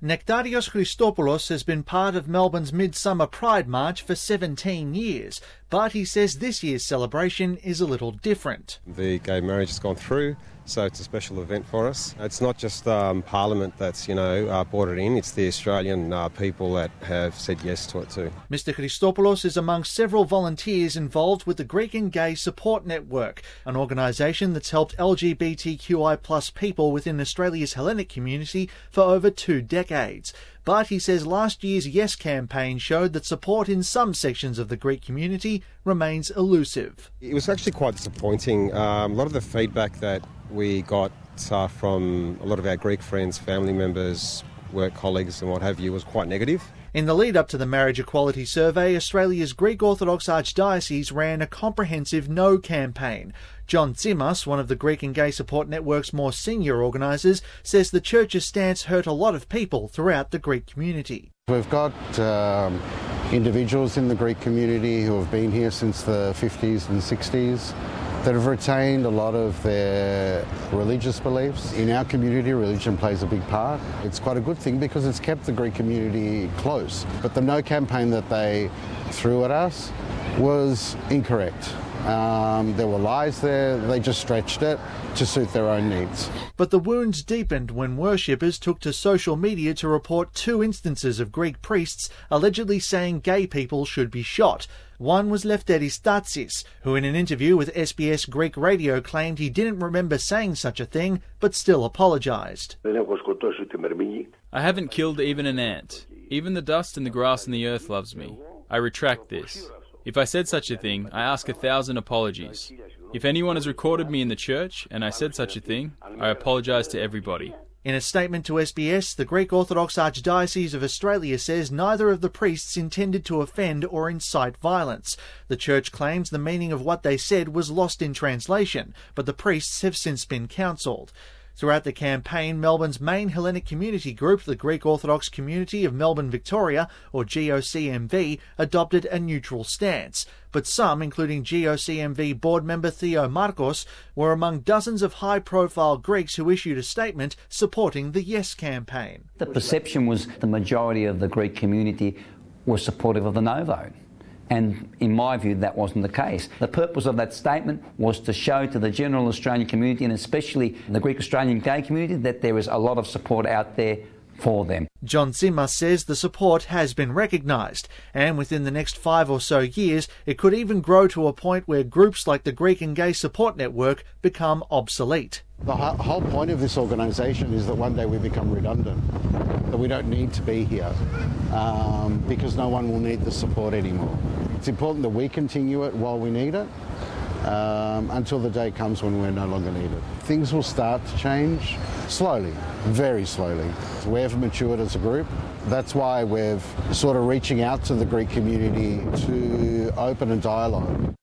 Nektarios Christopoulos has been part of Melbourne's Midsummer Pride March for 17 years, but he says this year's celebration is a little different. The gay marriage has gone through, so it's a special event for us. It's not just Parliament that's, brought it in, it's the Australian people that have said yes to it too. Mr Christopoulos is among several volunteers involved with the Greek and Gay Support Network, an organisation that's helped LGBTQI+ people within Australia's Hellenic community for over 2 decades. But he says last year's Yes campaign showed that support in some sections of the Greek community remains elusive. It was actually quite disappointing. A lot of the feedback that we got from a lot of our Greek friends, family members, work colleagues and what have you was quite negative. In the lead up to the Marriage Equality Survey, Australia's Greek Orthodox Archdiocese ran a comprehensive No campaign. John Tsimas, one of the Greek and Gay Support Network's more senior organisers, says the Church's stance hurt a lot of people throughout the Greek community. We've got individuals in the Greek community who have been here since the 50s and 60s that have retained a lot of their religious beliefs. In our community, religion plays a big part. It's quite a good thing because it's kept the Greek community close. But the No campaign that they threw at us was incorrect. There were lies there, they just stretched it to suit their own needs. But the wounds deepened when worshippers took to social media to report 2 instances of Greek priests allegedly saying gay people should be shot. One was Lefteris Tatsis, who in an interview with SBS Greek Radio claimed he didn't remember saying such a thing, but still apologised. I haven't killed even an ant. Even the dust and the grass and the earth loves me. I retract this. If I said such a thing, I ask 1,000 apologies. If anyone has recorded me in the church and I said such a thing, I apologise to everybody. In a statement to SBS, the Greek Orthodox Archdiocese of Australia says neither of the priests intended to offend or incite violence. The Church claims the meaning of what they said was lost in translation, but the priests have since been counselled. Throughout the campaign, Melbourne's main Hellenic community group, the Greek Orthodox Community of Melbourne Victoria, or GOCMV, adopted a neutral stance. But some, including GOCMV board member Theo Markos, were among dozens of high-profile Greeks who issued a statement supporting the Yes campaign. The perception was the majority of the Greek community were supportive of the No vote. And in my view, that wasn't the case. The purpose of that statement was to show to the general Australian community, and especially the Greek Australian gay community, that there is a lot of support out there for them. John Tsimas says the support has been recognised, and within the next 5 or so years, it could even grow to a point where groups like the Greek and Gay Support Network become obsolete. The whole point of this organisation is that one day we become redundant, that we don't need to be here because no one will need the support anymore. It's important that we continue it while we need it until the day comes when we're no longer needed. Things will start to change slowly, very slowly. We've matured as a group. That's why we're sort of reaching out to the Greek community to open a dialogue.